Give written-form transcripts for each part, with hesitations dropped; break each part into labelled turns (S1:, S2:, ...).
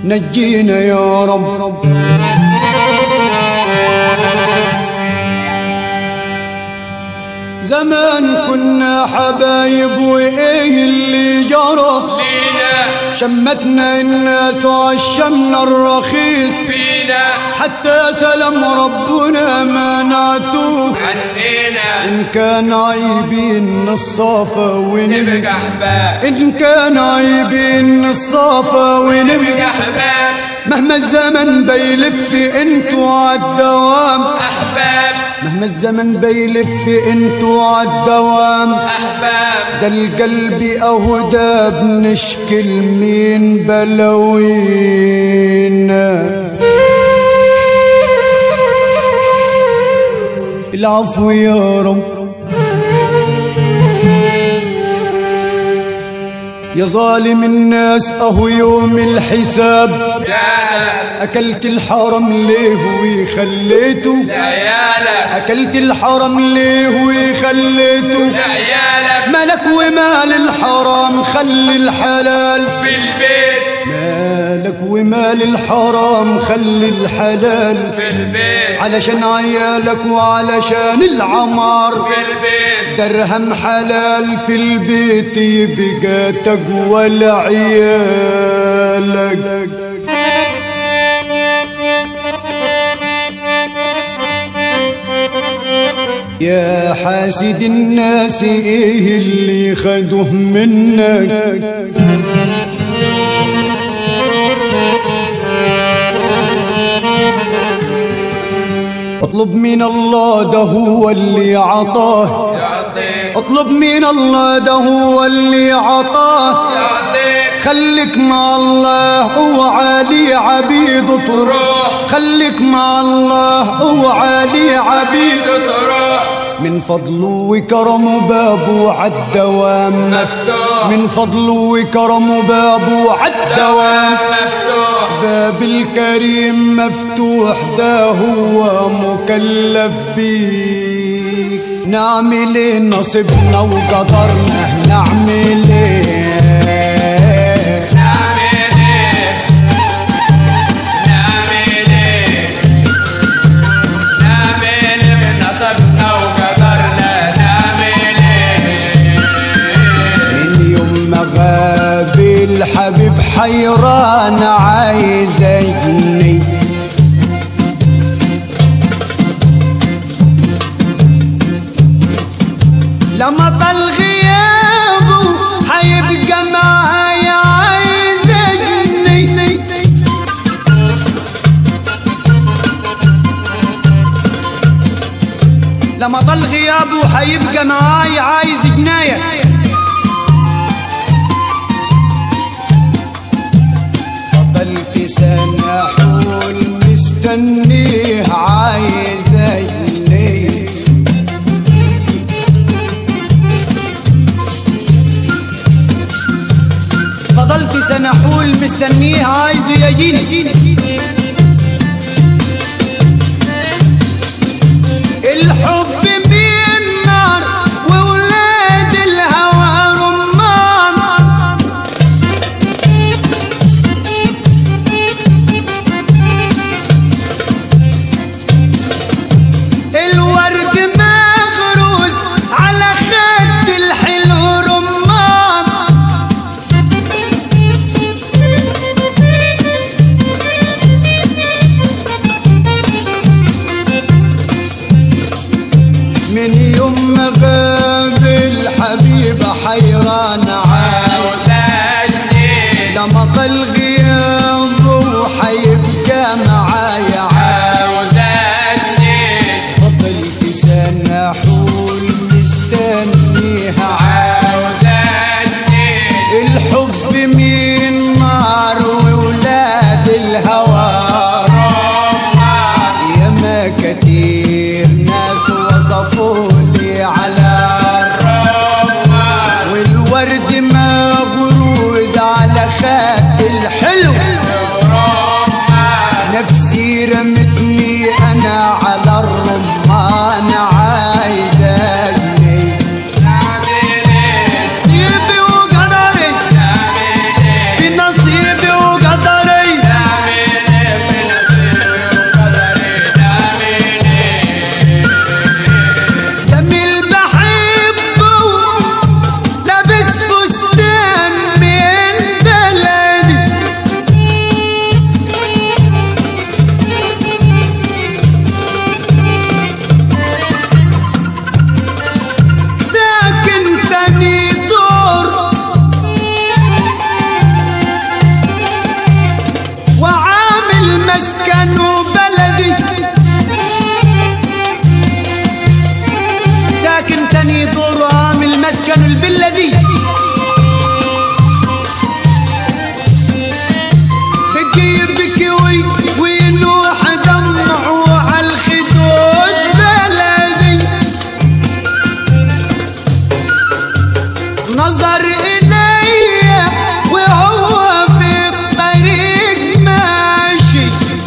S1: نجينا يا رب. زمان كنا حبايب وايه اللي جرى
S2: لينا،
S1: شمتنا الناس وعشمنا الرخيص
S2: فينا،
S1: حتى سلام ربنا ما نعتوه
S2: عنينا.
S1: إن كان عيبين الصافة ونبقى
S2: نبقى أحباب،
S1: إن كان عيبين الصافة ونبقى
S2: نبقى أحباب،
S1: مهما الزمن بيلف انتوا عالدوام
S2: أحباب،
S1: مهما الزمن بيلف انتوا عالدوام
S2: أحباب.
S1: ده القلب اهو ده بنشكي لمين بلاوينا. العفو يا رب. يا ظالم الناس اهو يوم الحساب
S2: يالا
S1: اكلت الحرم ليه وخليته
S2: لعيالك،
S1: اكلت الحرم ليه وخليته
S2: لعيالك
S1: مالك ومال الحرام خلي الحلال
S2: في البيت،
S1: مالك ومال الحرام خلي الحلال
S2: في البيت،
S1: علشان عيالك وعلشان العمار
S2: في البيت.
S1: درهم حلال في البيت يبقى تقوى لعيالك. يا حاسد الناس ايه اللي خدوه منك اطلب من الله ده هو اللي عطاه،
S2: يعطيك،
S1: اطلب من الله ده هو اللي عطاه.
S2: يعطيك،
S1: خليك مع الله وعلي عبيد تروح، خليك مع الله وعلي عبيد
S2: تروح.
S1: من فضله وكرمه بابه عالدوام
S2: مفتوح،
S1: من فضله وكرمه بابه عالدوام
S2: مفتوح،
S1: باب الكريم مفتوح ده هو مكلف بيك. نعمل ايه نصيبنا وقدرنا نعمل ايه
S2: نعمل ايه، نعمل ايه، نعمل ايه بنصبنا وقدرنا، نعمل ايه.
S1: من يوم ما غاب الحبيب حيران عايز يجني لما طال غيابه حيبقى معايا عايز يجني لما طال غيابه حيبقى معايا عايز جنايه فضلت سنة حول مستنيه عايز يجني فضلت سنة حول مستنيه عايز يجيني الحب بين نار وولاد الهوى رمان الورد مغروز على خد الحلو رمان من يوم ما غاب الحبيب حيران عاوز
S2: عاوزني،
S1: لما طال غيابه حيبقى معايا
S2: عاوزني،
S1: فضلت سنة حول مستنيها
S2: عاوزني.
S1: الحب من نار وولاد الهوى ياما كتير ناس وصفولي على
S2: رمان،
S1: والورد مغروز على خد الحلو
S2: رمان،
S1: نفسي رمتني انا على الرمان عايز اجني
S2: نعمل ايه،
S1: نصيبي وقدري
S2: نعمل ايه،
S1: في نصيبي وقدري
S2: نعمل
S1: المسكن وبلدي ساكن تاني دور عامل المسكن البلدي بكي يبكي وينوح دمعه عالخدود بلدي نظر إلي وهو في الطريق ماشي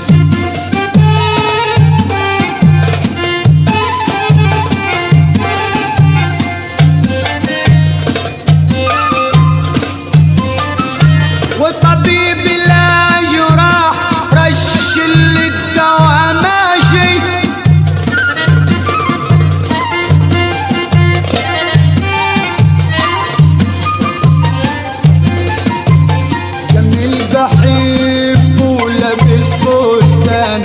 S1: والطبيب لا جراح رش الدواء ماشي جميل بحب ولابس فستان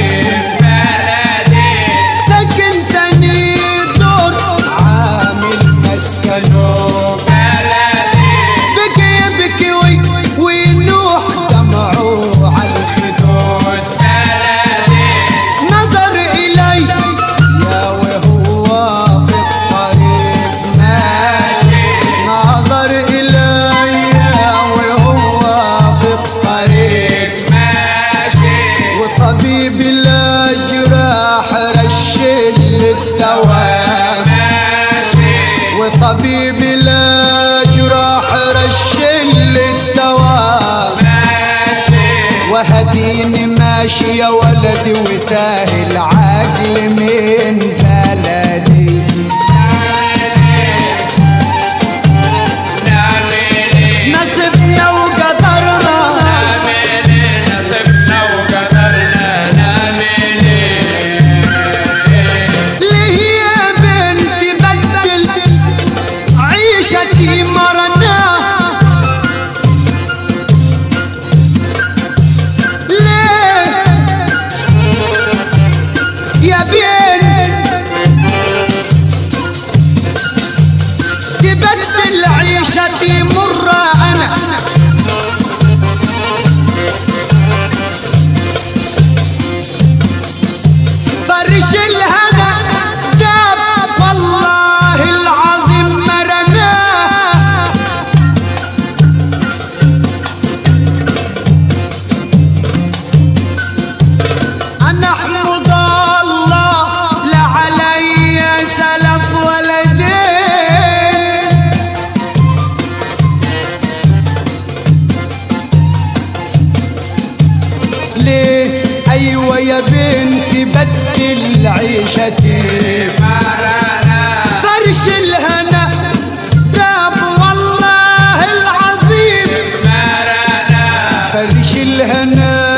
S2: بلدي
S1: ساكن تاني دور عامل مسكنه
S2: بلدي
S1: بكي يبكي وينوح دمعه عالخدود
S2: بلدي
S1: نظر إلي يا وهو في الطريق ماشي نظر إلي يا وهو في الطريق
S2: ماشي
S1: وطبيب الجراح رش الدواء
S2: ماشي
S1: وطبيب الجراح رش الدواء
S2: ماشي
S1: وهديني ماشي يا ولدي وتاه العقل من بلدي نصبنا وقدرنا
S2: نصبنا وقدرنا نعمل
S1: ليه يا بنتي بدل عيشتي مرنا ليه يا بنت تبدل عيشتي مرة أنا فرش الهنا جاب والله العظيم مرناه أنا أحمد الله لا علي سلف ولا دين ليه أيوة يا بنتي بدل عيشتي
S2: مرنا
S1: فرش الهنا جاب والله العظيم
S2: مرنا
S1: فرش الهنا